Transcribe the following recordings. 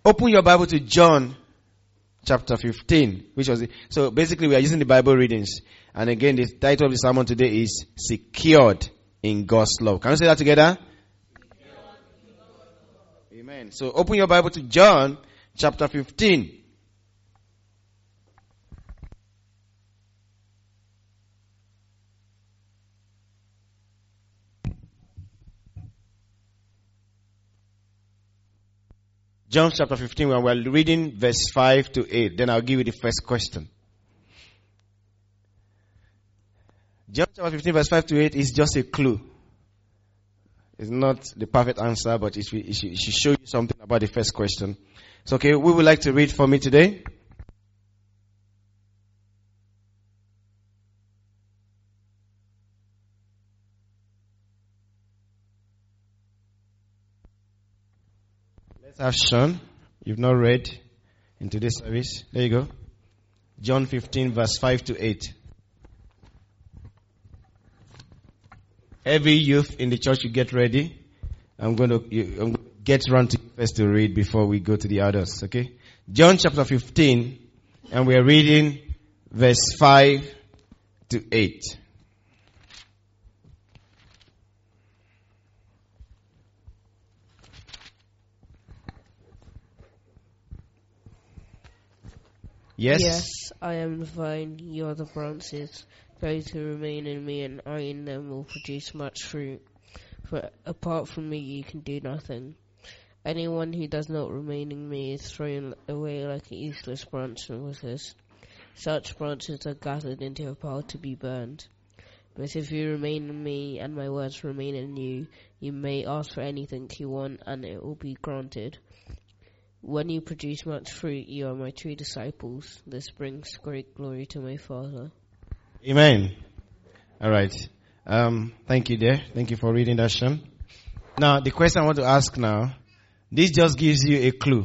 Open your Bible to John chapter 15, so basically we are using the Bible readings. And again, the title of the sermon today is Secured in God's Love. Can you say that together? Amen. So open your Bible to John chapter 15. John chapter 15, when we're reading verse 5 to 8. Then I'll give you the first question. John chapter 15 verse 5 to 8 is just a clue. It's not the perfect answer, but it should show you something about the first question. So okay, we would like to read for me today. Let's have Sean. You've not read in today's service. There you go. John 15 verse 5 to 8. Every youth in the church, you get ready. I'm going to get around to first to read before we go to the others. Okay? John chapter 15, and we're reading verse 5 to 8. Yes, I am the vine, you are the branches. Those who remain in me and I in them will produce much fruit. For apart from me you can do nothing. Anyone who does not remain in me is thrown away like a useless branch and worthless. Such branches are gathered into a pile to be burned. But if you remain in me and my words remain in you, you may ask for anything you want and it will be granted. When you produce much fruit, you are my true disciples. This brings great glory to my Father. Amen. All right. Thank you there. Thank you for reading that, Sean. Now, the question I want to ask now, this just gives you a clue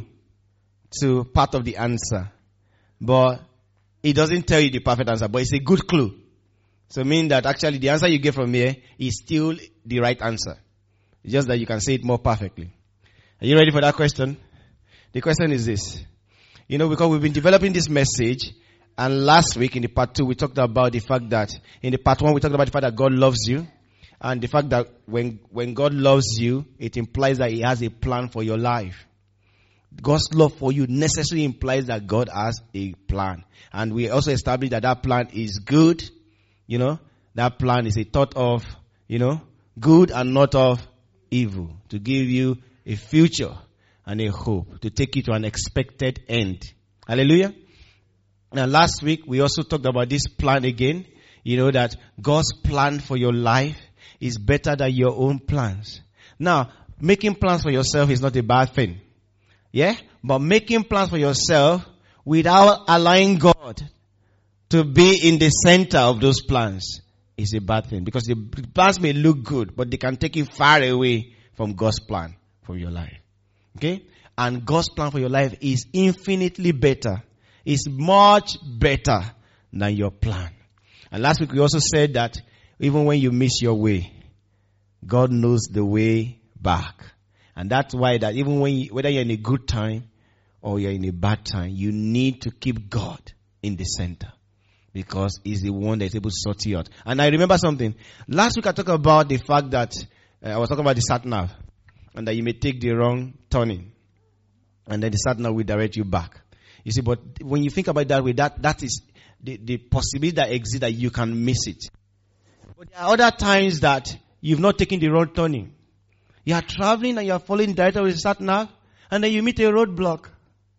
to part of the answer. But it doesn't tell you the perfect answer, but it's a good clue. So meaning that actually the answer you get from here is still the right answer. It's just that you can say it more perfectly. Are you ready for that question? The question is this. Because we've been developing this message, and last week in the part 2, we talked about the fact that, in the part 1, we talked about the fact that God loves you, and the fact that when God loves you, it implies that He has a plan for your life. God's love for you necessarily implies that God has a plan. And we also established that that plan is good. That plan is a thought of, good and not of evil, to give you a future and a hope, to take you to an expected end. Hallelujah. Now last week we also talked about this plan again. That God's plan for your life is better than your own plans. Now, making plans for yourself is not a bad thing. Yeah? But making plans for yourself without allowing God to be in the center of those plans is a bad thing. Because the plans may look good, but they can take you far away from God's plan for your life. Okay? And God's plan for your life is infinitely better. It's much better than your plan. And last week we also said that even when you miss your way, God knows the way back. And that's why that even whether you're in a good time or you're in a bad time, you need to keep God in the center. Because He's the one that's able to sort you out. And I remember something. Last week I talked about the fact that, I was talking about the sat-nav. And that you may take the wrong turning. And then the sat-nav will direct you back. You see, but when you think about it that way, that is the possibility that exists that you can miss it. But there are other times that you've not taken the wrong turning. You are traveling and you are following directly with the sat-nav, and then you meet a roadblock.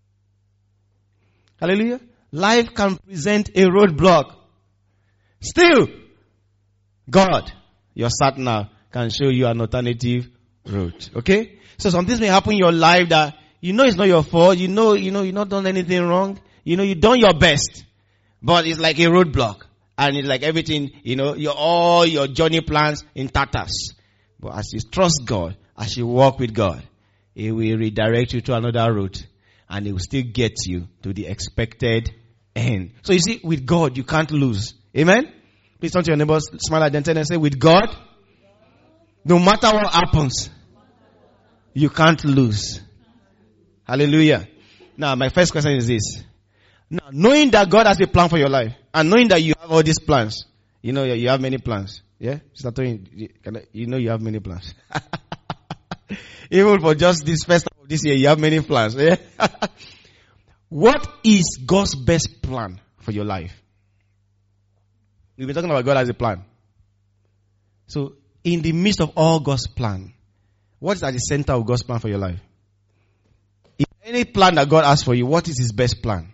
Hallelujah. Life can present a roadblock. Still, God, your sat-nav, can show you an alternative road. Okay? So some things may happen in your life that it's not your fault. You've not done anything wrong. You've done your best. But it's like a roadblock. And it's like everything, all your journey plans in tatters. But as you trust God, as you walk with God, He will redirect you to another route. And He will still get you to the expected end. So you see, with God, you can't lose. Amen? Please turn to your neighbor, smile at them, and say, with God, no matter what happens, you can't lose. Hallelujah. Now, my first question is this. Now, knowing that God has a plan for your life, and knowing that you have all these plans, you know you have many plans. Yeah? You know you have many plans. Even for just this first half of this year, you have many plans. Yeah? What is God's best plan for your life? We've been talking about God as a plan. So, in the midst of all God's plan, what is at the center of God's plan for your life? If any plan that God has for you, what is His best plan?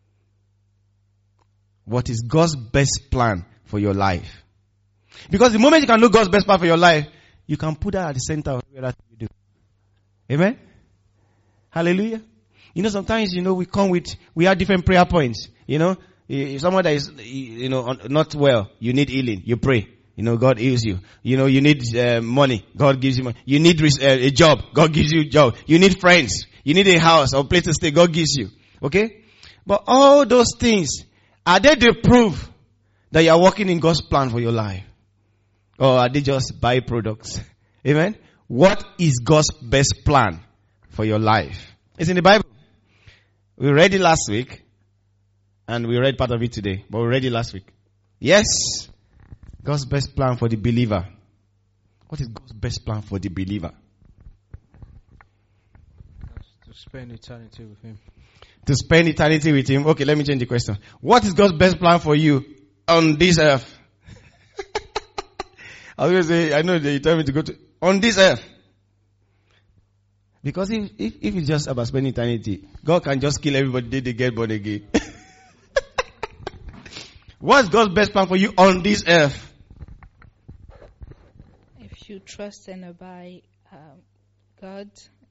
What is God's best plan for your life? Because the moment you can know God's best plan for your life, you can put that at the center of everything you do. Amen? Hallelujah. You know, sometimes, we have different prayer points. You know, if someone that is, not well, you need healing, you pray. God heals you. You need money, God gives you money. You need a job, God gives you a job. You need friends, you need a house or place to stay, God gives you. Okay? But all those things, are they the proof that you are working in God's plan for your life? Or are they just byproducts? Amen? What is God's best plan for your life? It's in the Bible. We read it last week. And we read part of it today. But we read it last week. Yes. God's best plan for the believer. What is God's best plan for the believer? To spend eternity with Him. To spend eternity with Him. Okay, let me change the question. What is God's best plan for you on this earth? I was going to say, I know that you tell me to go to, on this earth. Because if it's just about spending eternity, God can just kill everybody till they get born again. What's God's best plan for you on this earth? If you trust and obey God,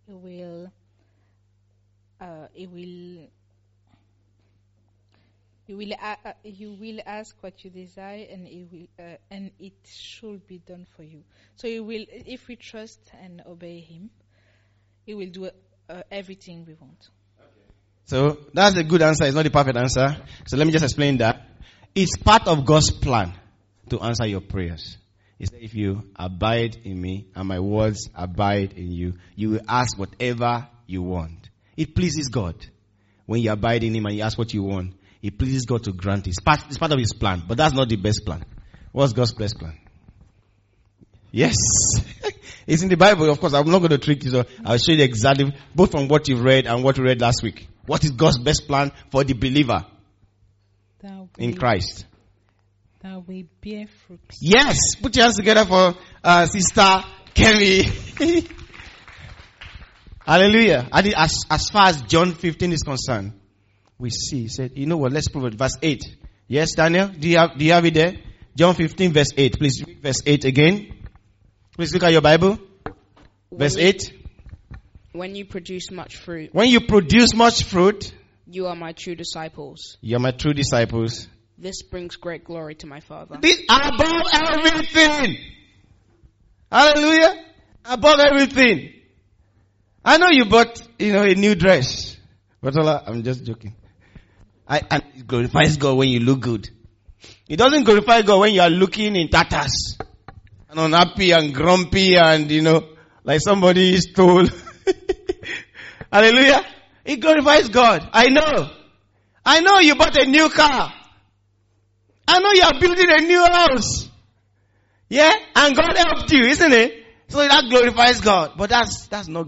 you will ask what you desire, and it should be done for you. So if we trust and obey Him, He will do everything we want. So that's a good answer. It's not the perfect answer. So let me just explain that. It's part of God's plan to answer your prayers. He said, if you abide in me and my words abide in you, you will ask whatever you want. It pleases God when you abide in Him and you ask what you want. It pleases God to grant it. It's part of His plan, but that's not the best plan. What's God's best plan? Yes. It's in the Bible, of course. I'm not going to trick you, so I'll show you exactly, both from what you've read and what we read last week. What is God's best plan for the believer in Christ? That we bear fruit. Yes. Put your hands together for Sister Kemi. Hallelujah. As far as John 15 is concerned, we see, he said, you know what, let's prove it. Verse 8. Yes, Daniel? Do you have it there? John 15 verse 8. Please read verse 8 again. Please look at your Bible. Verse 8. When you produce much fruit. When you produce much fruit. You are my true disciples. You are my true disciples. This brings great glory to my Father. This above everything. Hallelujah. Above everything. I know you bought, a new dress. But I'm just joking. And it glorifies God when you look good. It doesn't glorify God when you are looking in tatters. And unhappy and grumpy and, like somebody stole. Hallelujah. It glorifies God. I know you bought a new car. I know you are building a new house. Yeah? And God helped you, isn't it? So that glorifies God. But that's not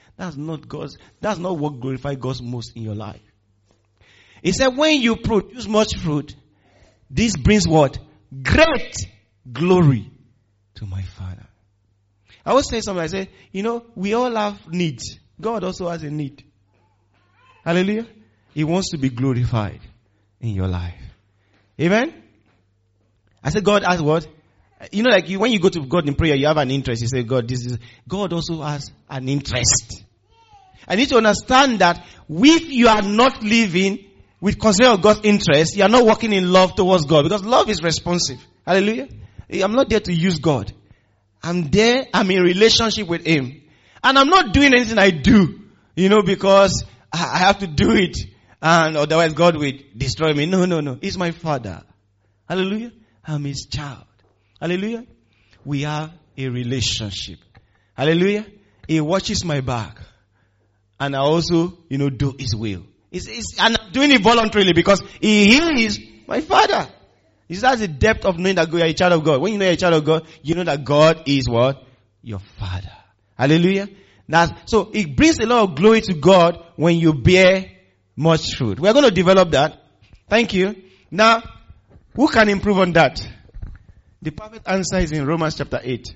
what glorifies God most in your life. He said when you produce much fruit, this brings what? Great glory to my Father. I always say something, I say, we all have needs. God also has a need. Hallelujah. He wants to be glorified in your life. Amen? I said God has what? When you go to God in prayer, you have an interest. You say, God also has an interest. I need to understand that if you are not living with consideration of God's interest, you are not walking in love towards God, because love is responsive. Hallelujah. I'm not there to use God. I'm in relationship with Him. And I'm not doing anything I do, because I have to do it. And otherwise God will destroy me. No. He's my Father. Hallelujah. I'm His child. Hallelujah. We have a relationship. Hallelujah. He watches my back. and I also, do His will. And I'm doing it voluntarily because He is my Father. That's the depth of knowing that you are a child of God. When you know you're a child of God, you know that God is what? Your Father. Hallelujah. So it brings a lot of glory to God when you bear much fruit. We're going to develop that. Thank you. Now, who can improve on that? The perfect answer is in Romans chapter 8.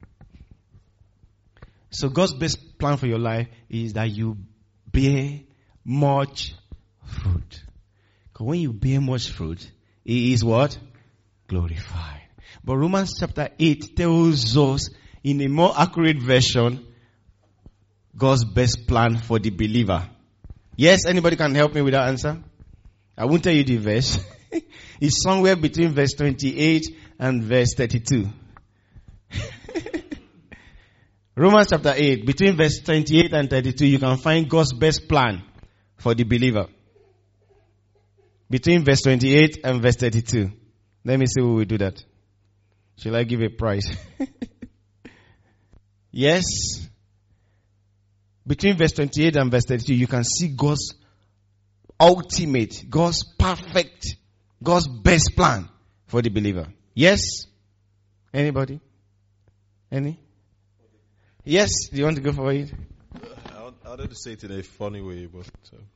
So God's best plan for your life is that you bear much fruit. Because when you bear much fruit, He is what? Glorified. But Romans chapter 8 tells us in a more accurate version God's best plan for the believer. Yes, anybody can help me with that answer? I won't tell you the verse. It's somewhere between verse 28 and verse 32. Romans chapter 8, between verse 28 and 32, you can find God's best plan for the believer. Between verse 28 and verse 32. Let me see who will do that. Shall I give a prize? Yes. Between verse 28 and verse 32, you can see God's ultimate, God's perfect, God's best plan for the believer. Yes? Anybody? Any? Yes? Do you want to go for it? I wanted to say it in a funny way, but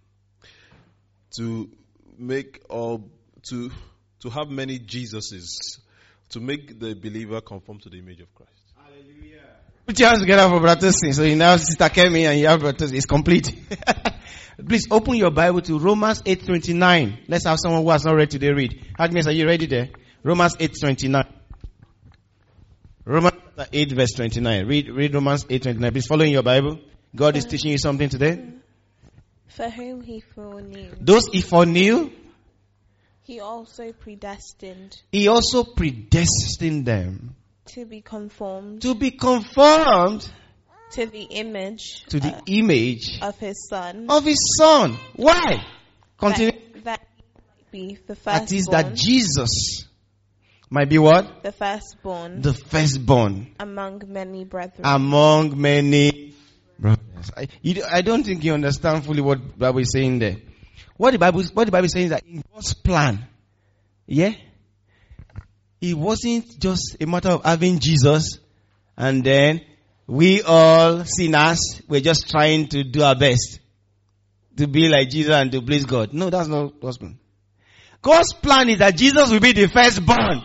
to make to have many Jesuses, to make the believer conform to the image of Christ. Hallelujah. Put your hands together for Brother Tosin. So you now Sister Kemi and you have Brother Tosin. It's complete. Please open your Bible to Romans 8:29. Let's have someone who has not read today read. Agnes, are you ready there? Romans 8:29. Romans 8 verse 29. Read Romans 8:29. Please follow in your Bible. God is teaching you something today. For whom He foreknew, those He foreknew, He also predestined. He also predestined them To be conformed. To be conformed. To the image. To the image. Of His Son. Of His Son. Why? Continue. That be the firstborn. That is that Jesus might be what? The firstborn. The firstborn. Among many brethren. Among many brothers. I don't think you understand fully what the Bible is saying there. What the Bible is saying is that in God's plan, yeah, it wasn't just a matter of having Jesus and then we all sinners were just trying to do our best to be like Jesus and to please God. No, that's not God's plan. God's plan is that Jesus will be the firstborn.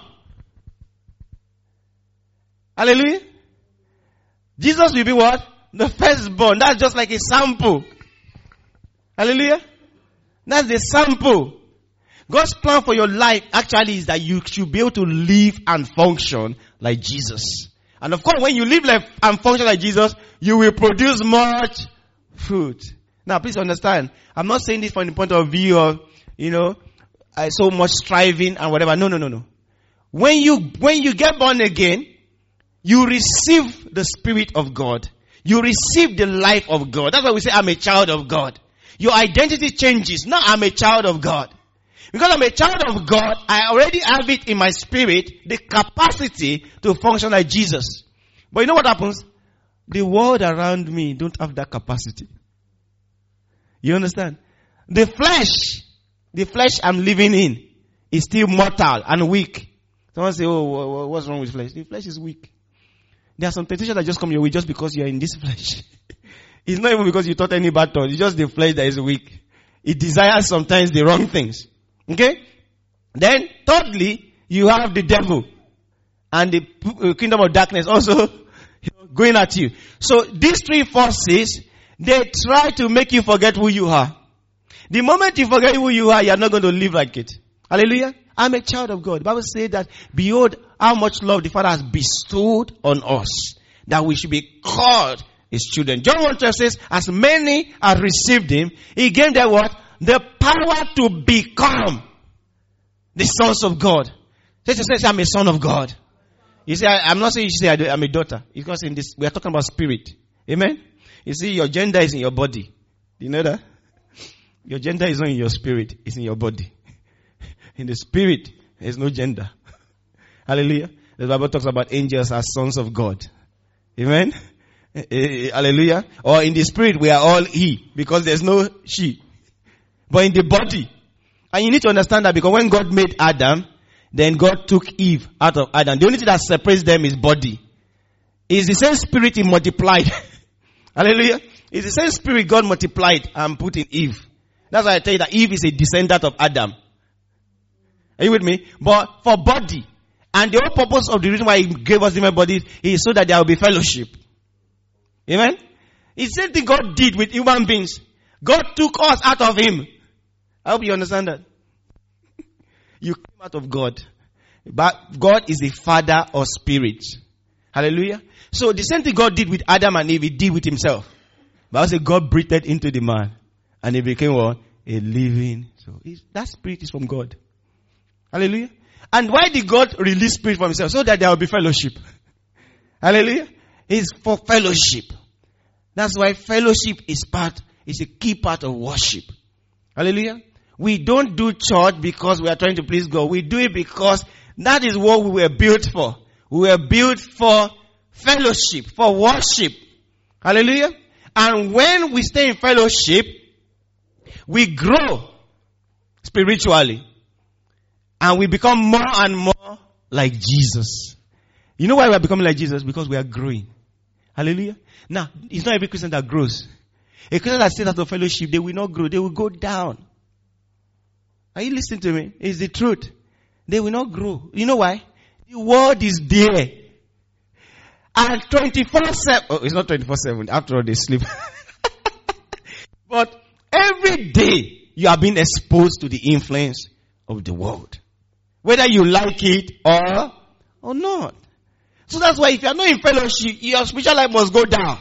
Hallelujah. Jesus will be what? The firstborn. That's just like a sample. Hallelujah. That's the sample. God's plan for your life actually is that you should be able to live and function like Jesus. And of course, when you live and function like Jesus, you will produce much fruit. Now, please understand, I'm not saying this from the point of view of, so much striving and whatever. No. When you get born again, you receive the Spirit of God. You receive the life of God. That's why we say, I'm a child of God. Your identity changes. Now I'm a child of God. Because I'm a child of God, I already have it in my spirit, the capacity to function like Jesus. But you know what happens? The world around me don't have that capacity. You understand? The flesh I'm living in is still mortal and weak. Someone say, oh, what's wrong with flesh? The flesh is weak. There are some temptations that just come your way just because you are in this flesh. It's not even because you taught any bad thought. It's just the flesh that is weak. It desires sometimes the wrong things. Okay? Then, thirdly, you have the devil and the kingdom of darkness also going at you. So, these three forces, they try to make you forget who you are. The moment you forget who you are not going to live like it. Hallelujah. I'm a child of God. The Bible says that, behold, how much love the Father has bestowed on us, that we should be called His children. John 1:12 says, as many as received Him, He gave them what? The power to become the sons of God. Say, I'm a son of God. You see, I'm not saying you should say I'm a daughter. Because in this, we are talking about spirit. Amen? You see, your gender is in your body. Do you know that? Your gender is not in your spirit. It's in your body. In the spirit, there's no gender. Hallelujah. The Bible talks about angels as sons of God. Amen? Hallelujah. Or in the spirit, we are all he, because there's no she. But in the body. And you need to understand that, because when God made Adam, then God took Eve out of Adam. The only thing that separates them is body. It's the same spirit he multiplied. Hallelujah. It's the same spirit God multiplied and put in Eve. That's why I tell you that Eve is a descendant of Adam. Are you with me? But for body. And the whole purpose of the reason why he gave us different bodies is so that there will be fellowship. Amen? It's the same thing God did with human beings. God took us out of him. I hope you understand that. You came out of God. But God is the father of spirits. Hallelujah. So the same thing God did with Adam and Eve, he did with himself. But also God breathed into the man. And he became what? A living. So that spirit is from God. Hallelujah. And why did God release spirit from himself? So that there will be fellowship. Hallelujah. It's for fellowship. That's why fellowship is a key part of worship. Hallelujah. We don't do church because we are trying to please God. We do it because that is what we were built for. We were built for fellowship, for worship. Hallelujah. And when we stay in fellowship, we grow spiritually. And we become more and more like Jesus. You know why we are becoming like Jesus? Because we are growing. Hallelujah. Now, it's not every Christian that grows. A Christian that stays out of fellowship, they will not grow. They will go down. Are you listening to me? It's the truth. They will not grow. You know why? The word is there. And 24/7. Oh, it's not 24/7. After all, they sleep. But every day, you are being exposed to the influence of the world. Whether you like it or not. So that's why if you are not in fellowship, your spiritual life must go down.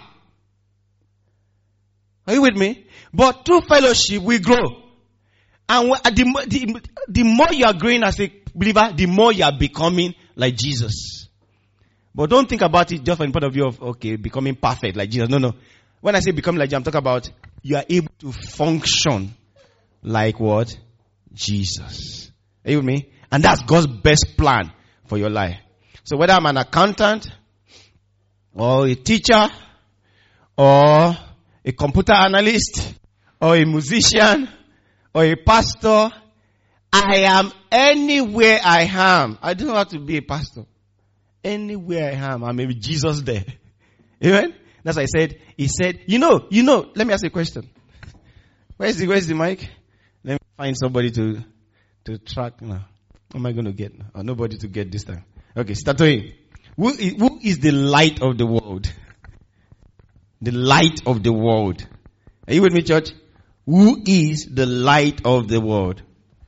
Are you with me? But through fellowship, we grow. And the more you are growing as a believer, the more you are becoming like Jesus. But don't think about it just from the point of view of, okay, becoming perfect like Jesus. No. When I say becoming like Jesus, I'm talking about you are able to function like what? Jesus. Are you with me? And that's God's best plan for your life. So whether I'm an accountant, or a teacher, or a computer analyst, or a musician, or a pastor, I am anywhere I am. I don't have to be a pastor. Anywhere I am, I'm maybe Jesus there. Amen? That's why he said, you know, let me ask you a question. Where's the mic? Let me find somebody to track now. What am I going to get? Oh, nobody to get this time. Okay, start doing. Who is the light of the world? The light of the world. Are you with me, church? Who is the light of the world?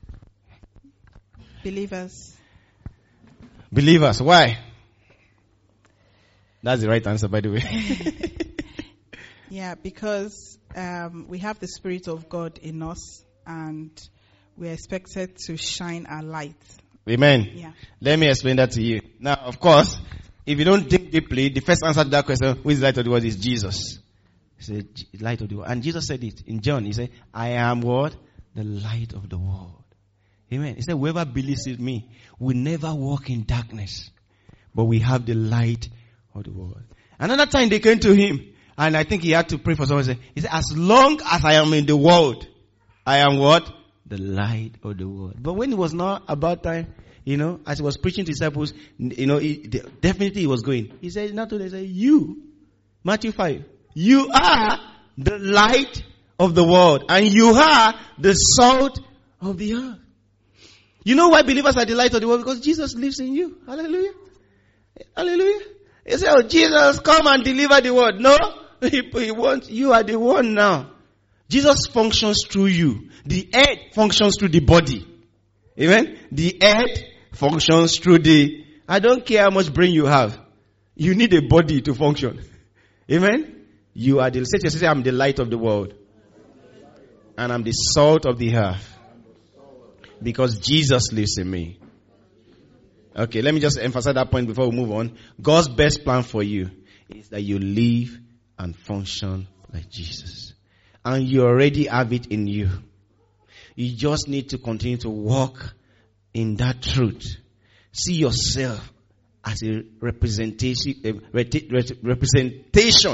Believers. Believers. Why? That's the right answer, by the way. Yeah, because we have the Spirit of God in us, and we are expected to shine our light. Amen. Yeah. Let me explain that to you. Now, of course, if you don't think deeply, the first answer to that question, who is the light of the world, is Jesus. He said, light of the world. And Jesus said it in John. He said, I am what? The light of the world. Amen. He said, whoever believes in me will never walk in darkness, but we have the light of the world. Another time they came to him, and I think he had to pray for someone. He said, as long as I am in the world, I am what? The light of the world. But when it was not about time, as he was preaching to disciples, definitely he was going. He said, not only, he said, you, Matthew 5, you are the light of the world, and you are the salt of the earth. You know why believers are the light of the world? Because Jesus lives in you. Hallelujah. Hallelujah. He said, oh, Jesus, come and deliver the word. No, he wants, you are the one now. Jesus functions through you. The head functions through the body. Amen? The head functions through I don't care how much brain you have. You need a body to function. Amen? You are say, I'm the light of the world. And I'm the salt of the earth. Because Jesus lives in me. Okay, let me just emphasize that point before we move on. God's best plan for you is that you live and function like Jesus. And you already have it in you. You just need to continue to walk in that truth. See yourself as a representation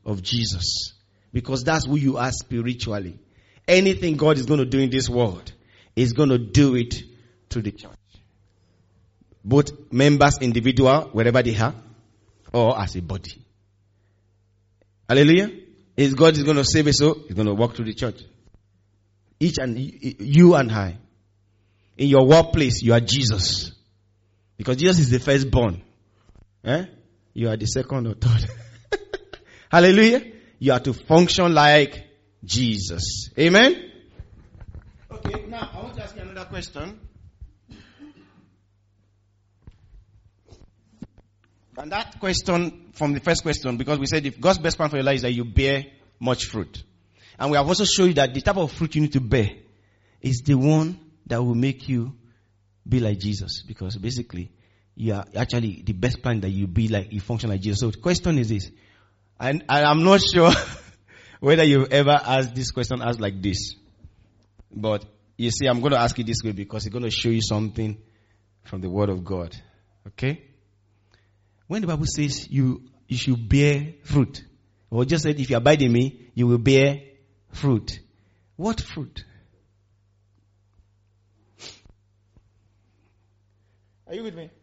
of Jesus. Because that's who you are spiritually. Anything God is going to do in this world, He's going to do it through the church. Both members, individual, wherever they are, or as a body. Hallelujah. If God is going to save us, so He's going to walk through the church. Each and you and I. In your workplace, you are Jesus. Because Jesus is the firstborn. You are the second or third. Hallelujah. You are to function like Jesus. Amen. Okay, now I want to ask you another question. And that question from the first question, because we said if God's best plan for your life is that you bear much fruit. And we have also shown you that the type of fruit you need to bear is the one that will make you be like Jesus. Because basically, you are actually the best plan that you be like, you function like Jesus. So the question is this. And I'm not sure whether you've ever asked this question asked like this. But you see, I'm going to ask it this way because it's going to show you something from the Word of God. Okay? When the Bible says you should bear fruit, or just said if you abide in me, you will bear fruit. What fruit? Are you with me?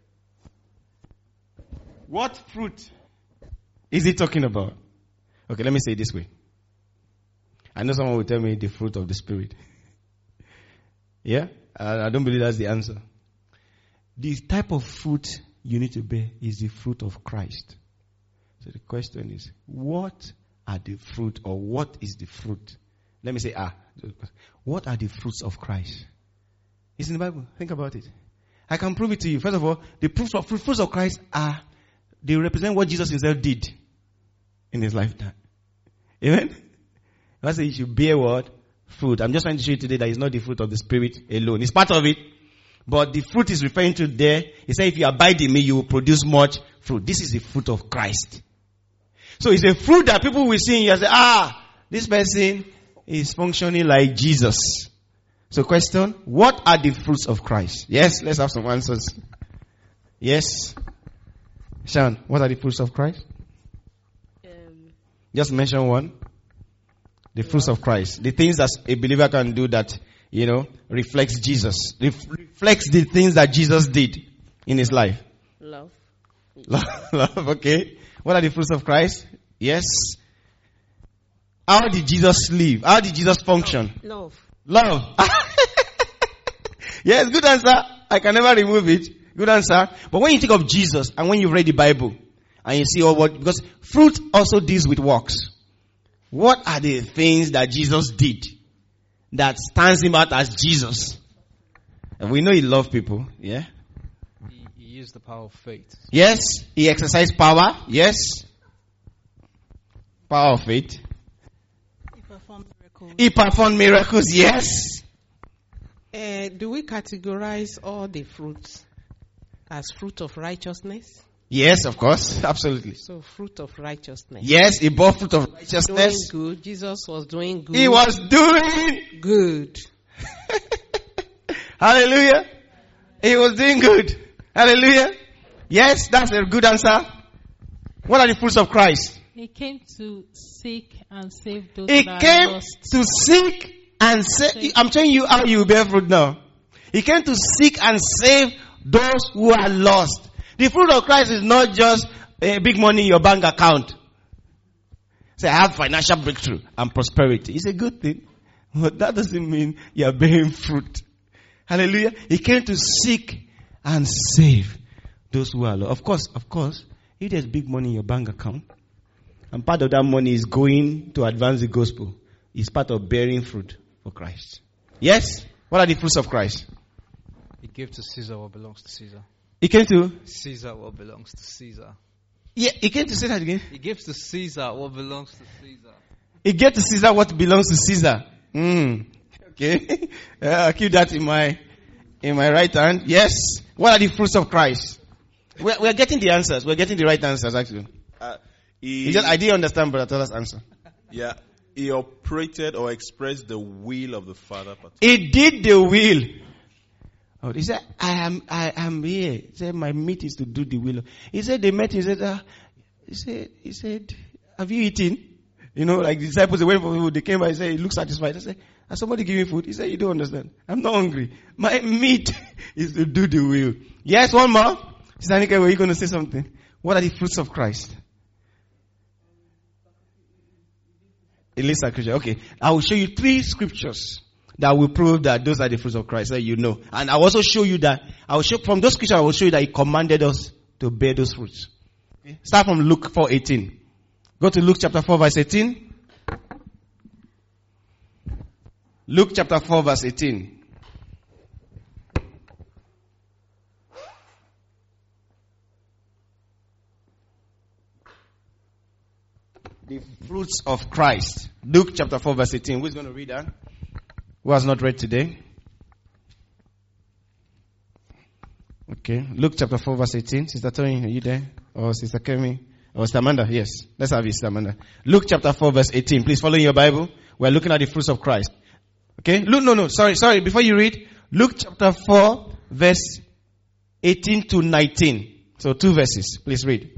What fruit is he talking about? Okay, let me say it this way. I know someone will tell me the fruit of the Spirit. Yeah? I don't believe that's the answer. The type of fruit you need to bear is the fruit of Christ. So the question is, what are the fruit, or what is the fruit? Let me say, what are the fruits of Christ? It's in the Bible. Think about it. I can prove it to you. First of all, the fruits of Christ they represent what Jesus himself did in his lifetime. Amen? I say you should bear what? Fruit. I'm just trying to show you today that it's not the fruit of the Spirit alone. It's part of it. But the fruit is referring to there. He said, if you abide in me, you will produce much fruit. This is the fruit of Christ. So it's a fruit that people will see and say, this person is functioning like Jesus. So question, what are the fruits of Christ? Yes, let's have some answers. Yes. Sean, what are the fruits of Christ? Just mention one. The fruits of Christ. The things that a believer can do that, reflects Jesus. Reflects the things that Jesus did in his life. Love. Love, okay. What are the fruits of Christ? Yes. How did Jesus live? How did Jesus function? Love. Yes, good answer. I can never remove it. Good answer. But when you think of Jesus and when you read the Bible and you see because fruit also deals with works. What are the things that Jesus did that stands him out as Jesus? And we know he loved people. Yeah. He used the power of faith. Yes. He exercised power. Yes. Power of faith. He performed miracles. Yes. Do we categorize all the fruits as fruit of righteousness? Yes, of course. Absolutely. So fruit of righteousness. Yes, he bore fruit of righteousness. Doing good. Jesus was doing good. He was doing good. Hallelujah. He was doing good. Hallelujah. Yes, that's a good answer. What are the fruits of Christ? He came to seek and save those He that came are lost. to seek and save. I'm telling you how you bear fruit now. He came to seek and save those who are lost. The fruit of Christ is not just big money in your bank account. Say, I have financial breakthrough and prosperity. It's a good thing. But that doesn't mean you're bearing fruit. Hallelujah. He came to seek and save those who are lost. Of course, if there's big money in your bank account, and part of that money is going to advance the gospel, it's part of bearing fruit for Christ. Yes? What are the fruits of Christ? He gave to Caesar what belongs to Caesar. He came to? Caesar what belongs to Caesar. Yeah, he came to say that again. He gives to Caesar what belongs to Caesar. He gave to Caesar what belongs to Caesar. Okay. I'll keep that in my right hand. Yes. What are the fruits of Christ? We're getting the answers. We're getting the right answers, actually. I didn't understand, but tell us answer. Yeah. He operated or expressed the will of the Father. He did the will. Oh, he said, I am here. He said, my meat is to do the will. He said, they met. He said, have you eaten? You know, like the disciples, they went for food. They came by and said, he looks satisfied. I said, has somebody give me food? He said, you don't understand. I'm not hungry. My meat is to do the will. Yes, one more. Sister Annika, were you going to say something? What are the fruits of Christ? Okay. I will show you 3 scriptures that will prove that those are the fruits of Christ, that you know. And I'll also show you that, from those scriptures, I will show you that he commanded us to bear those fruits. Okay. Start from Luke 4:18. Go to Luke chapter 4 verse 18. Luke chapter 4 verse 18. The fruits of Christ. Luke chapter 4 verse 18. Who's going to read that? Who has not read today? Okay. Luke chapter 4 verse 18. Sister Tony, are you there? Or Sister Kemi? Or Sister Amanda? Yes. Let's have it, Sister Amanda. Luke chapter 4 verse 18. Please follow in your Bible. We're looking at the fruits of Christ. Okay? Luke, sorry. Before you read, Luke chapter 4 verse 18 to 19. So 2 verses. Please read.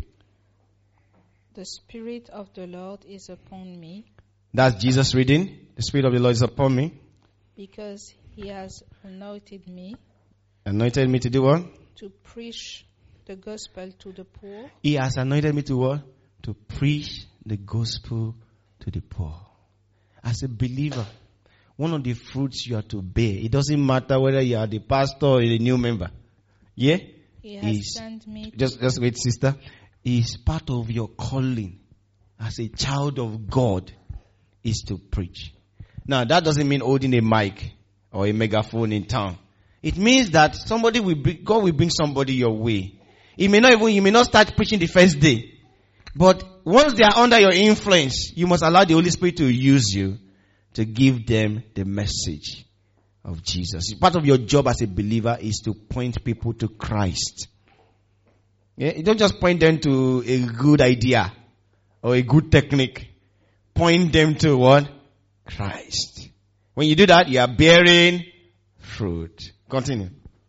The Spirit of the Lord is upon me. That's Jesus reading. The Spirit of the Lord is upon me. Because he has anointed me. Anointed me to do what? To preach the gospel to the poor. He has anointed me to what? To preach the gospel to the poor. As a believer, one of the fruits you are to bear, it doesn't matter whether you are the pastor or a new member. Yeah? He has sent me. Just wait, sister. Is part of your calling as a child of God is to preach. Now, that doesn't mean holding a mic or a megaphone in town. It means that God will bring somebody your way. You may not start preaching the first day. But once they are under your influence, you must allow the Holy Spirit to use you to give them the message of Jesus. Part of your job as a believer is to point people to Christ. Yeah? You don't just point them to a good idea or a good technique. Point them to what? Christ. When you do that, you are bearing fruit. Continue.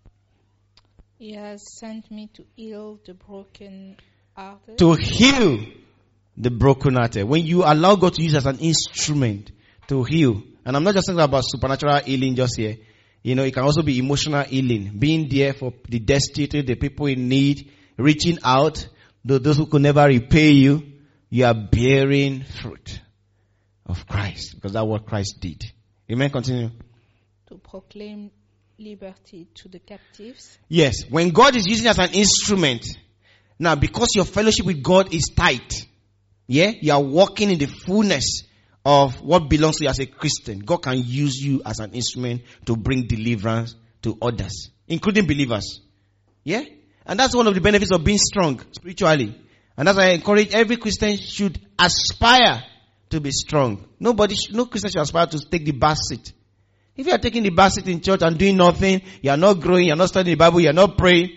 He has sent me to heal the broken hearted. To heal the broken hearted. When you allow God to use as an instrument to heal. And I'm not just talking about supernatural healing just here. You know, it can also be emotional healing. Being there for the destitute, the people in need, reaching out, those who could never repay you. You are bearing fruit of Christ. Because that's what Christ did. Amen. Continue. To proclaim liberty to the captives. Yes. When God is using as an instrument. Now, because your fellowship with God is tight. Yeah. You are walking in the fullness of what belongs to you as a Christian. God can use you as an instrument to bring deliverance to others. Including believers. Yeah. And that's one of the benefits of being strong spiritually. And that's why I encourage every Christian should aspire to be strong. No Christian should aspire to take the back seat. If you are taking the back seat in church and doing nothing, you are not growing, you are not studying the Bible, you are not praying.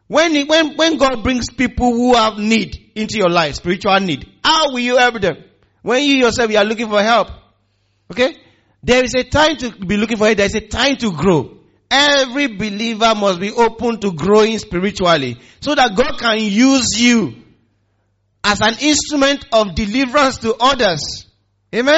When God brings people who have need into your life, spiritual need, how will you help them? When you yourself, you are looking for help. Okay? There is a time to be looking for help. There is a time to grow. Every believer must be open to growing spiritually so that God can use you as an instrument of deliverance to others. Amen?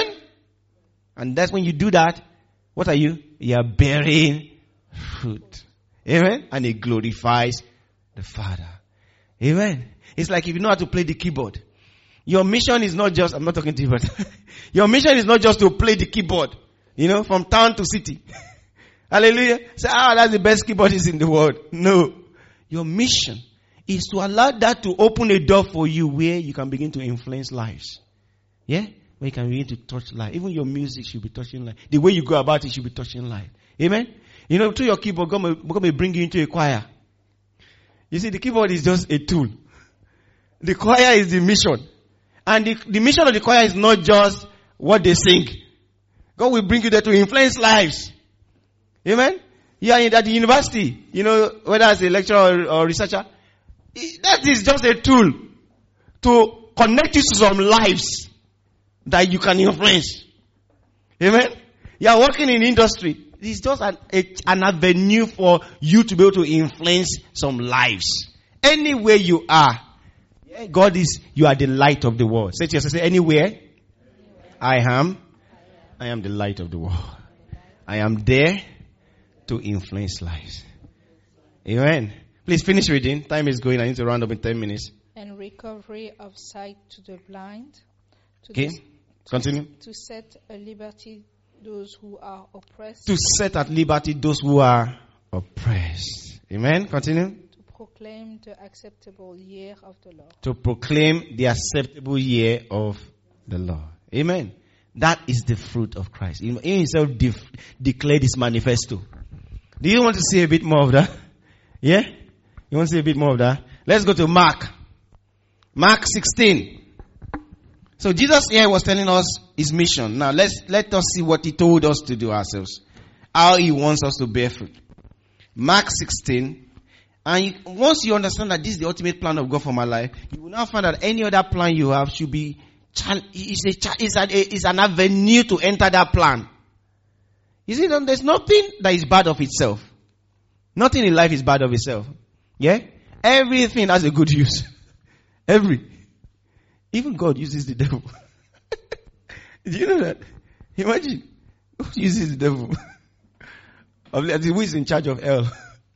And that's when you do that, what are you? You are bearing fruit. Amen? And it glorifies the Father. Amen? It's like if you know how to play the keyboard. Your mission is not just, I'm not talking to you, but your mission is not just to play the keyboard, from town to city. Hallelujah. Say, that's the best keyboardist in the world. No. Your mission is to allow that to open a door for you where you can begin to influence lives. Yeah? Where you can begin to touch life. Even your music should be touching life. The way you go about it should be touching life. Amen? Through your keyboard, God may bring you into a choir. You see, the keyboard is just a tool. The choir is the mission. And the mission of the choir is not just what they sing. God will bring you there to influence lives. Amen? You are at the university, whether as a lecturer or researcher. That is just a tool to connect you to some lives that you can influence. Amen? You are working in industry. It's just an avenue for you to be able to influence some lives. Anywhere you are, you are the light of the world. Say to yourself, anywhere I am the light of the world. I am there to influence lives. Amen. Please finish reading. Time is going. I need to round up in 10 minutes. And recovery of sight to the blind. Okay. Continue. To set at liberty those who are oppressed. To set at liberty those who are oppressed. Amen. Continue. To proclaim the acceptable year of the Lord. To proclaim the acceptable year of the Lord. Amen. That is the fruit of Christ. He himself declared his manifesto. Do you want to see a bit more of that? Yeah? You want to see a bit more of that? Let's go to Mark. Mark 16. So Jesus here was telling us his mission. Now let us see what he told us to do ourselves. How he wants us to bear fruit. Mark 16. And once you understand that this is the ultimate plan of God for my life, you will now find that any other plan you have should be is an avenue to enter that plan. You see, there's nothing that is bad of itself. Nothing in life is bad of itself. Yeah? Everything has a good use. Even God uses the devil. Do you know that? Imagine. God uses the devil. Who is in charge of hell?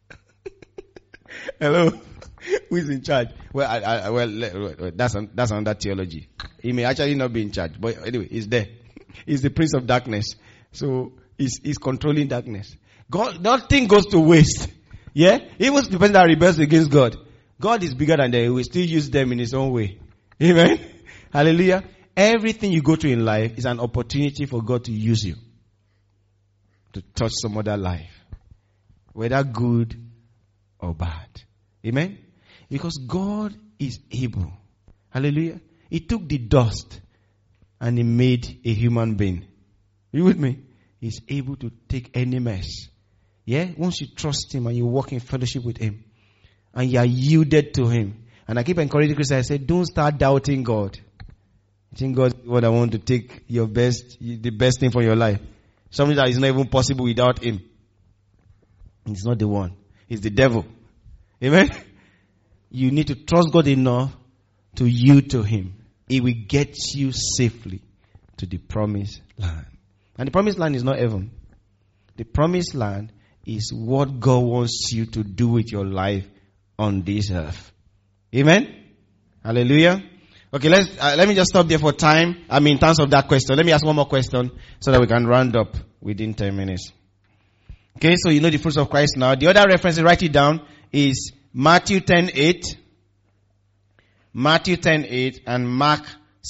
Hello? Who is in charge? Well, that's another theology. He may actually not be in charge. But anyway, he's there. He's the prince of darkness. So, he's controlling darkness. God, nothing goes to waste. Yeah? Even the person that rebels against God. God is bigger than them. He will still use them in his own way. Amen? Hallelujah. Everything you go through in life is an opportunity for God to use you. To touch some other life. Whether good or bad. Amen? Because God is able. Hallelujah. He took the dust and he made a human being. You with me? He's able to take any mess. Yeah? Once you trust him and you walk in fellowship with him and you are yielded to him. And I keep encouraging Christians, I say, don't start doubting God. I think God is what I want to take the best thing for your life. Something that is not even possible without him. He's not the one. He's the devil. Amen? You need to trust God enough to yield to him. He will get you safely to the promised land. And the promised land is not heaven. The promised land is what God wants you to do with your life on this earth. Amen? Hallelujah. Okay, let me just stop there for time. In terms of that question. Let me ask one more question so that we can round up within 10 minutes. Okay, so you know the fruits of Christ now. The other reference, write it down, is Matthew 10:8. Matthew 10:8 and Mark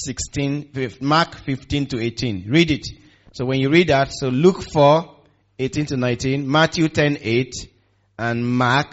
15 to 18. Read it. So when you read that, so Luke 4:18 to 19, Matthew 10:8 and Mark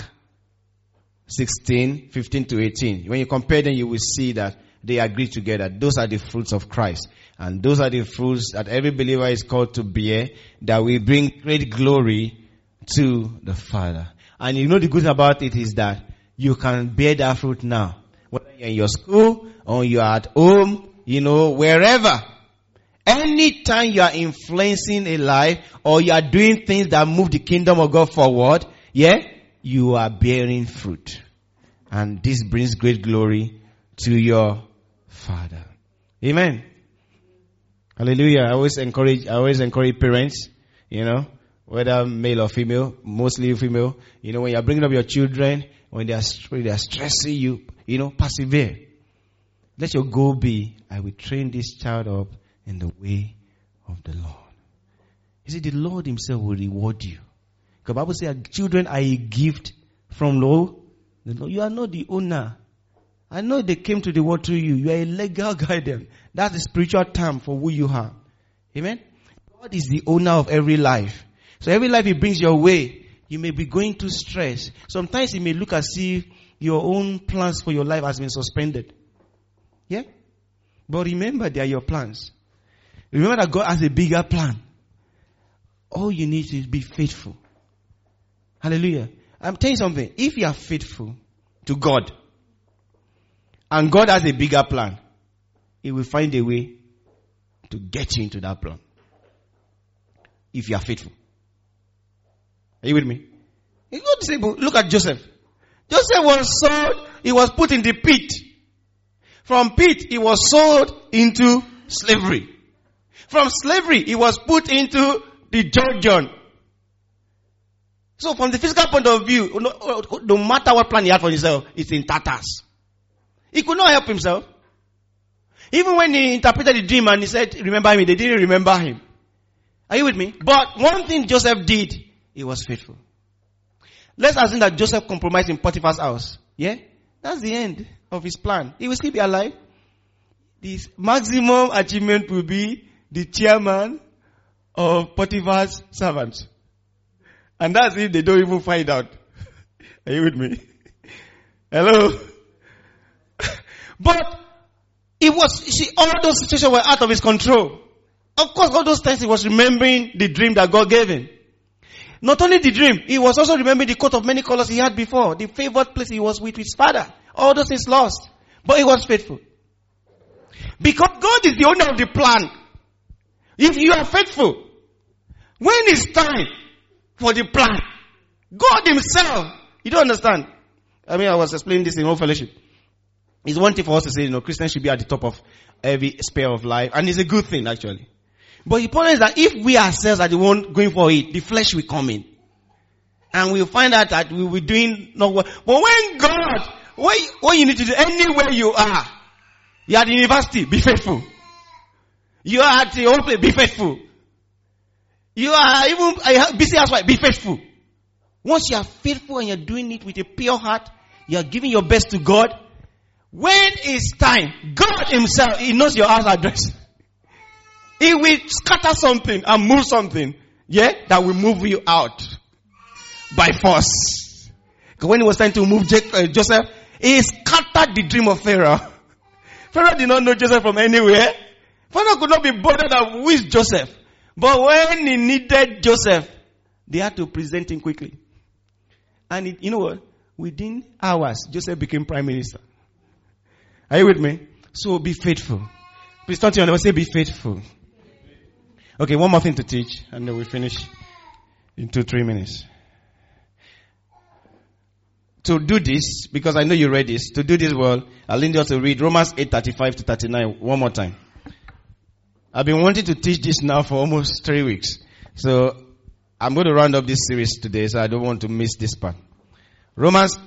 16:15 to 18. When you compare them, you will see that they agree together. Those are the fruits of Christ. And those are the fruits that every believer is called to bear, that will bring great glory to the Father. And you know the good about it is that you can bear that fruit now. Whether you're in your school, or you're at home, wherever. Anytime you are influencing a life, or you are doing things that move the kingdom of God forward, you are bearing fruit. And this brings great glory to your Father. Amen. Hallelujah. I always encourage parents, whether male or female, mostly female, when you are bringing up your children, when they are stressing you, persevere. Let your goal be, I will train this child up in the way of the Lord. You see, the Lord himself will reward you. Because the Bible says, children are a gift from the Lord. You are not the owner. I know they came to the world through you. You are a legal guardian. That's the spiritual term for who you are. Amen? God is the owner of every life. So every life he brings your way, you may be going through stress. Sometimes it may look as if your own plans for your life has been suspended. Yeah? But remember, they are your plans. Remember that God has a bigger plan. All you need is be faithful. Hallelujah. I'm telling you something. If you are faithful to God, and God has a bigger plan, he will find a way to get you into that plan. If you are faithful. Are you with me? It's not simple. Look at Joseph. Joseph was sold, he was put in the pit. From pit, he was sold into slavery. From slavery, he was put into the dungeon. So from the physical point of view, no matter what plan he had for himself, it's in tatters. He could not help himself. Even when he interpreted the dream and he said, remember me, they didn't remember him. Are you with me? But one thing Joseph did, he was faithful. Let's assume that Joseph compromised in Potiphar's house. Yeah? That's the end of his plan. He will still be alive. His maximum achievement will be the chairman of Potiphar's servants. And that's if they don't even find out. Are you with me? Hello? But all those situations were out of his control. Of course, all those times he was remembering the dream that God gave him. Not only the dream, he was also remembering the coat of many colors he had before, the favored place he was with his father. All those things lost. But he was faithful. Because God is the owner of the plan. If you are faithful, when it's time for the plan, God himself, you don't understand. I mean, I was explaining this in Whole Fellowship. It's one thing for us to say, Christians should be at the top of every sphere of life. And it's a good thing, actually. But the point is that if we ourselves are the one going for it, the flesh will come in. And we'll find out that we will be doing not well. But when God, what you need to do, anywhere you are at the university, be faithful. You are at the old place, be faithful. You are even busy housewife, be faithful. Once you are faithful and you're doing it with a pure heart, you are giving your best to God. When it's time, God himself, he knows your house address. He will scatter something and move something, that will move you out by force. Because when it was time to move Joseph, he scattered the dream of Pharaoh. Pharaoh did not know Joseph from anywhere. Pharaoh could not be bothered of who is Joseph. But when he needed Joseph, they had to present him quickly. And you know what? Within hours, Joseph became prime minister. Are you with me? So be faithful. Please turn to your neighbor, say be faithful. Okay, one more thing to teach, and then we finish in 2-3 minutes. To do this, because I know you read this, to do this well, I'll need you to read Romans 8:35-39 one more time. I've been wanting to teach this now for almost 3 weeks. So I'm going to round up this series today, so I don't want to miss this part. Romans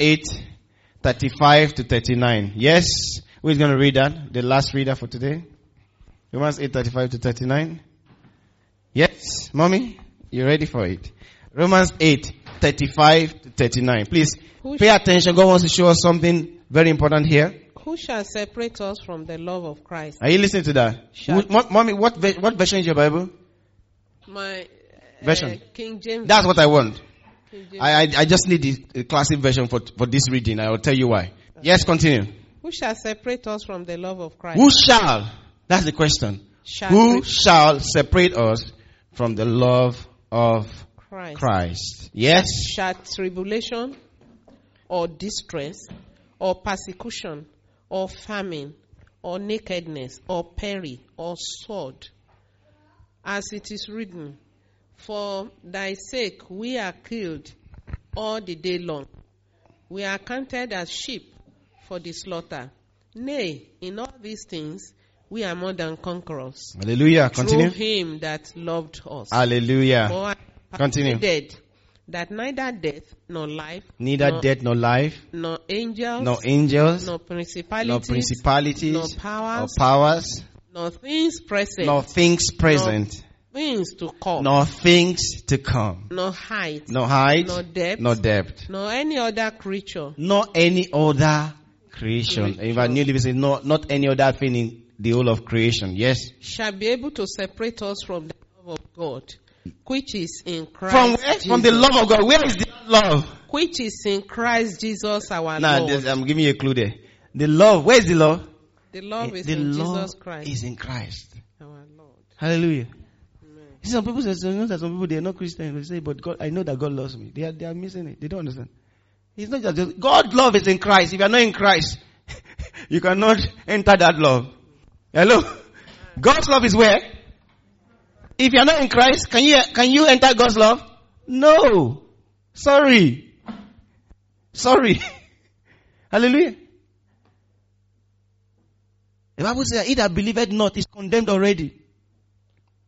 8:35-39. Yes? Who is going to read that? The last reader for today? Romans 8:35-39. Yes, mommy? You ready for it? Romans 8:35-39. Please, pay attention. God wants to show us something very important here. Who shall separate us from the love of Christ? Are you listening to that? Mommy, what version is your Bible? My version. King James. That's what I want. I just need the classic version for this reading. I will tell you why. Okay. Yes, continue. Who shall separate us from the love of Christ? Who shall? That's the question. Who shall separate us from the love of Christ? Yes. Shall tribulation, or distress, or persecution, or famine, or nakedness, or peril, or sword? As it is written, for thy sake we are killed all the day long. We are counted as sheep for the slaughter. Nay, in all these things we are more than conquerors. Hallelujah. Continue. Through him that loved us. Hallelujah. For continue. Dead, that neither death nor life, death nor life, nor angels, nor principalities, nor powers, nor things present, nor things to come, nor things to come, nor height, nor depth, nor any other creature, In fact, New Living says, not any other thing in the whole of creation. Yes. Shall be able to separate us from the love of God, which is in Christ. From where? Jesus. From the love of God. Where is the love? Which is in Christ Jesus our Lord. I'm giving you a clue there. The love. Where is the love? The love is in Jesus Christ. Is in Christ. Our Lord. Hallelujah. See, some people say, some people they are not Christian. They say, but God, I know that God loves me. They are missing it. They don't understand. It's not just God's love is in Christ. If you are not in Christ, you cannot enter that love. Hello? God's love is where? If you are not in Christ, can you enter God's love? No. Sorry. Hallelujah. The Bible says, he that believeth not is condemned already.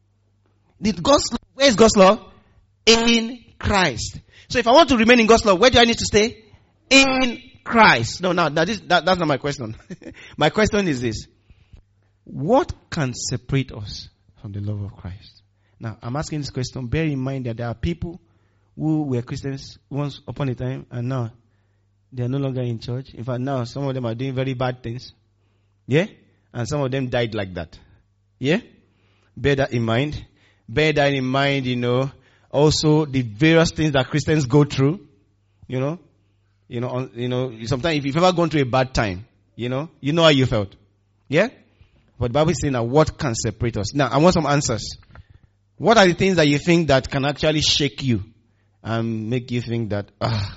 Where is God's love? In Christ. So if I want to remain in God's love, where do I need to stay? In Christ. No, that's not my question. My question is this. What can separate us from the love of Christ? Now, I'm asking this question. Bear in mind that there are people who were Christians once upon a time and now they are no longer in church. In fact, now some of them are doing very bad things. Yeah? And some of them died like that. Yeah? Bear that in mind. Bear that in mind, also the various things that Christians go through. Sometimes if you've ever gone through a bad time, you know how you felt. Yeah? But the Bible is saying that what can separate us? Now, I want some answers. What are the things that you think that can actually shake you and make you think that,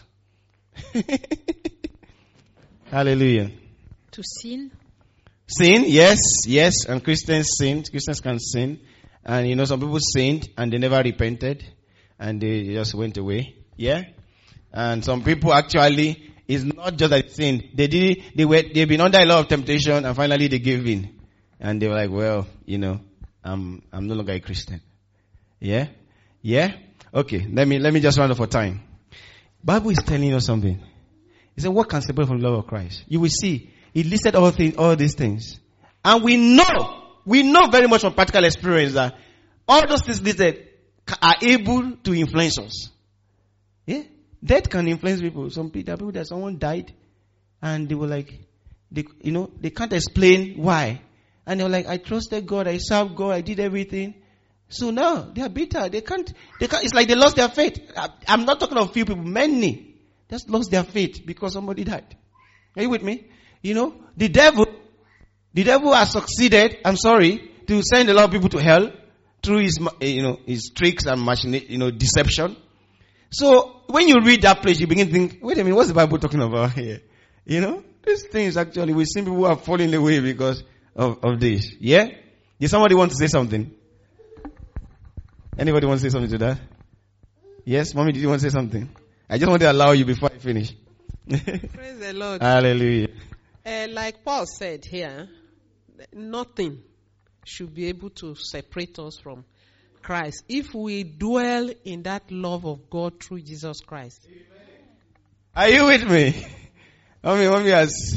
Hallelujah. To sin? Sin, yes. And Christians sin. Christians can sin. And some people sinned and they never repented. And they just went away. Yeah? And some people actually, it's not just that they sinned. They've been under a lot of temptation and finally they gave in. And they were like, well, I'm no longer a Christian. Yeah? Yeah? Okay, let me just round up for time. Bible is telling us something. He said, what can separate from the love of Christ? You will see, he listed all these things. And we know very much from practical experience that all those things listed are able to influence us. Yeah? Death can influence people. There are people that someone died and they were like, they can't explain why. And they were like, I trusted God, I served God, I did everything. So now they are bitter. They can't, it's like they lost their faith. I'm not talking of few people, many just lost their faith because somebody died. Are you with me? The devil has succeeded, to send a lot of people to hell through his tricks and deception. So when you read that place, you begin to think, wait a minute, what's the Bible talking about here? These things actually, we see people who are falling away because of this. Yeah? Did somebody want to say something? Anybody want to say something to that? Yes, mommy, did you want to say something? I just want to allow you before I finish. Praise the Lord. Hallelujah. Like Paul said here, nothing should be able to separate us from Christ if we dwell in that love of God through Jesus Christ. Are you with me? Mommy has.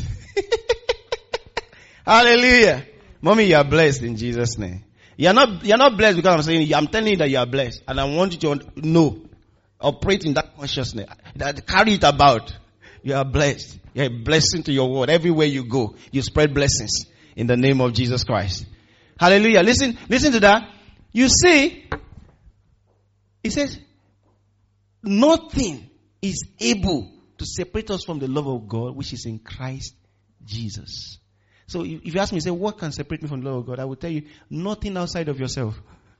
Hallelujah. Mommy, you are blessed in Jesus' name. You're not blessed because I'm telling you that you are blessed. And I want you to know, operate in that consciousness, that carry it about. You are blessed. You're a blessing to your world. Everywhere you go, you spread blessings in the name of Jesus Christ. Hallelujah. Listen to that. You see, it says, nothing is able to separate us from the love of God, which is in Christ Jesus. So if you ask me, say, what can separate me from the love of God? I will tell you, nothing outside of yourself.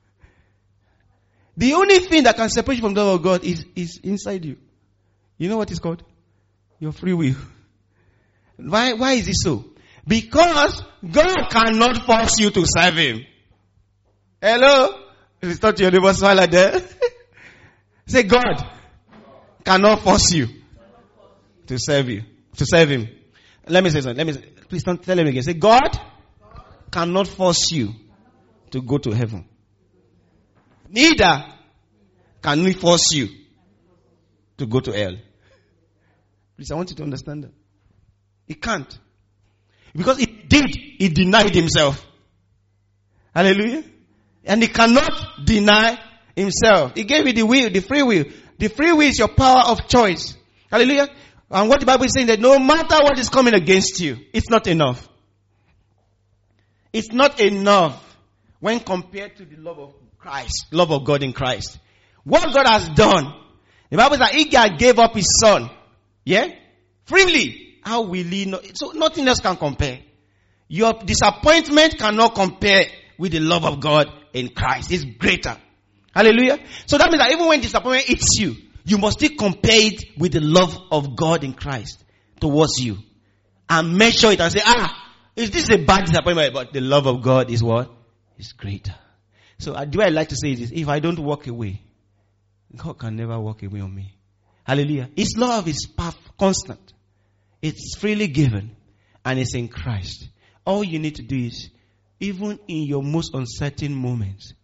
The only thing that can separate you from the love of God is inside you. You know what it's called? Your free will. Why is it so? Because God cannot force you to serve Him. Hello? If it's not your neighbor, smile like that. Say, God cannot force you to serve Him. Let me say something. Please don't tell him again. Say, God cannot force you to go to heaven. Neither can we force you to go to hell. Please, I want you to understand that. He can't. Because he denied himself. Hallelujah. And he cannot deny himself. He gave you the will, the free will. The free will is your power of choice. Hallelujah. And what the Bible is saying that no matter what is coming against you, it's not enough. It's not enough when compared to the love of Christ, love of God in Christ. What God has done, the Bible says that He gave up His Son. Yeah? Freely. How will He not? So nothing else can compare. Your disappointment cannot compare with the love of God in Christ. It's greater. Hallelujah. So that means that even when disappointment hits you, you must still compare it with the love of God in Christ towards you. And measure it and say, is this a bad disappointment? But the love of God is what? Is greater. So the way I like to say this, if I don't walk away, God can never walk away on me. Hallelujah. His love is constant. It's freely given. And it's in Christ. All you need to do is, even in your most uncertain moments,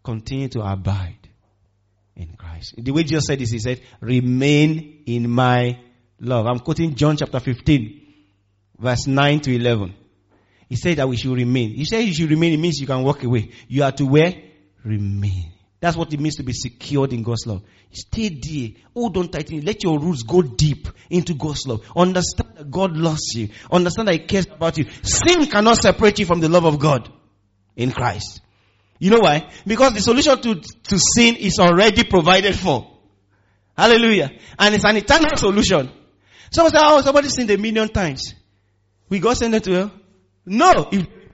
continue to abide in Christ. The way Jesus said this, he said, remain in my love. I'm quoting John chapter 15, verse 9 to 11. He said that we should remain. He said you should remain. It means you can walk away. You are to where? Remain. That's what it means to be secured in God's love. Stay there. Hold on tightly. Let your roots go deep into God's love. Understand that God loves you. Understand that He cares about you. Sin cannot separate you from the love of God in Christ. You know why? Because the solution to sin is already provided for. Hallelujah. And it's an eternal solution. Someone say, oh, somebody sinned 1,000,000 times. Will God send them to hell? No.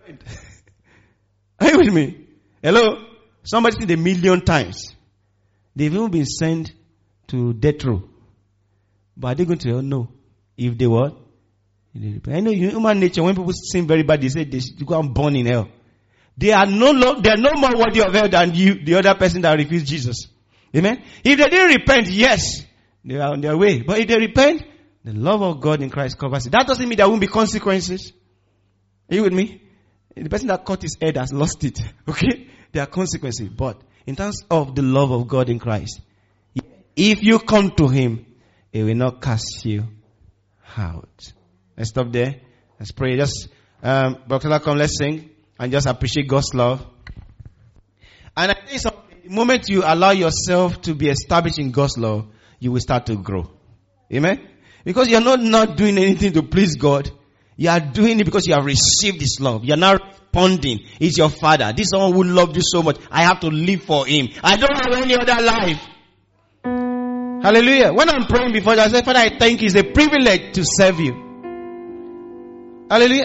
Are you with me? Hello? Somebody sinned 1,000,000 times. They've even been sent to death row. But are they going to hell? No. If they what? I know human nature, when people sin very bad, they say they should go and burn in hell. They are no more worthy of hell than you, the other person that refused Jesus. Amen? If they didn't repent, yes, they are on their way. But if they repent, the love of God in Christ covers it. That doesn't mean there won't be consequences. Are you with me? The person that cut his head has lost it. Okay? There are consequences. But in terms of the love of God in Christ, if you come to Him, He will not cast you out. Let's stop there. Let's pray. Just, Brother, come, let's sing and just appreciate God's love. And I think the moment you allow yourself to be established in God's love, you will start to grow. Amen? Because you're not doing anything to please God. You are doing it because you have received His love. You are now responding. He's your Father. This is someone who loved you so much. I have to live for Him. I don't have any other life. Hallelujah. When I'm praying before you, I say, Father, I thank you. It's a privilege to serve you. Hallelujah.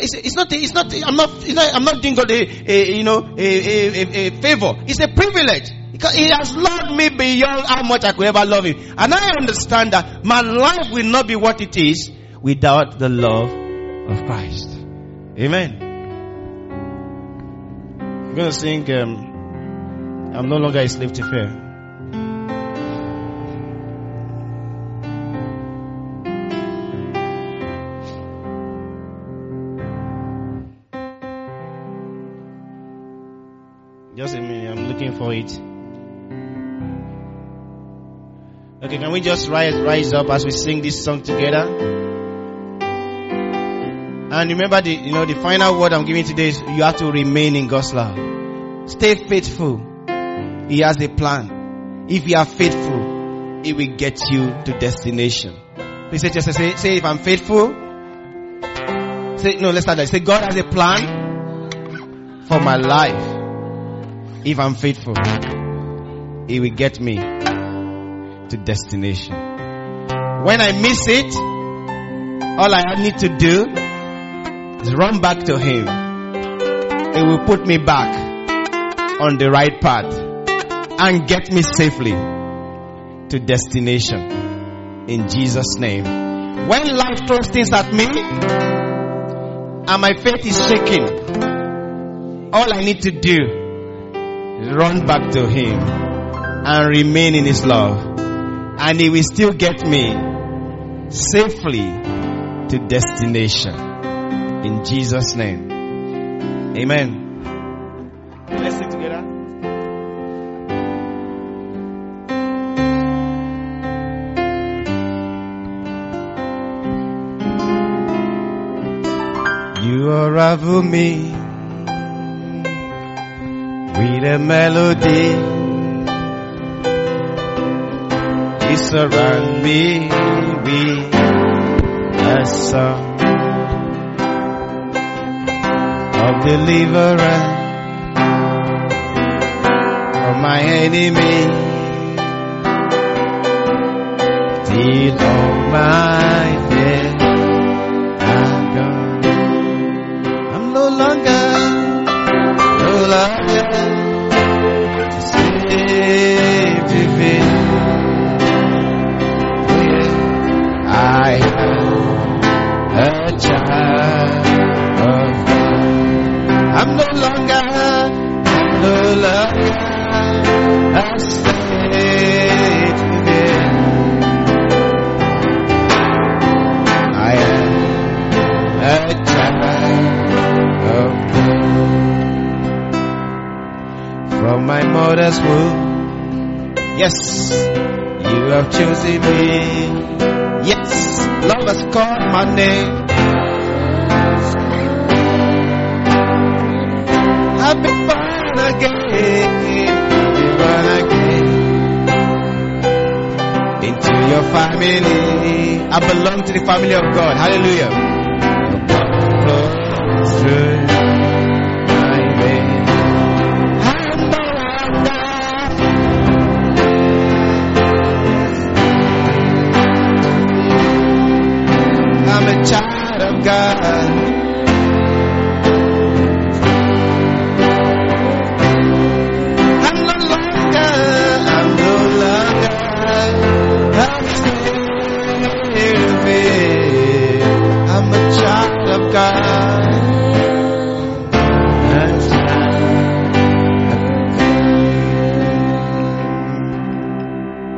I'm not doing God a favor. It's a privilege. Because He has loved me beyond how much I could ever love Him. And I understand that my life will not be what it is without the love of Christ. Amen. I'm going to sing, I'm no longer a slave to fear. Just a minute, I'm looking for it. Okay, can we just rise up as we sing this song together? And remember the final word I'm giving today is you have to remain in God's love. Stay faithful. He has a plan. If you are faithful, it will get you to destination. Please say if I'm faithful. Let's start that. Say God has a plan for my life. If I'm faithful, it will get me to destination. When I miss it, all I need to do is run back to Him. It will put me back on the right path and get me safely to destination. In Jesus' name. When life throws things at me and my faith is shaking, all I need to do is run back to Him and remain in His love, and He will still get me safely to destination. In Jesus' name. Amen. Let's sing together. You unravel me with a melody. You surround me with a song of deliverance from my enemy. Till all my fears are gone. I'm no longer slave to fear. I am a child of God. I'm no longer a slave to fear. mother's womb. Yes, you have chosen me. Yes, love has called my name. I've been born again. I've been born again into your family. I belong to the family of God. Hallelujah.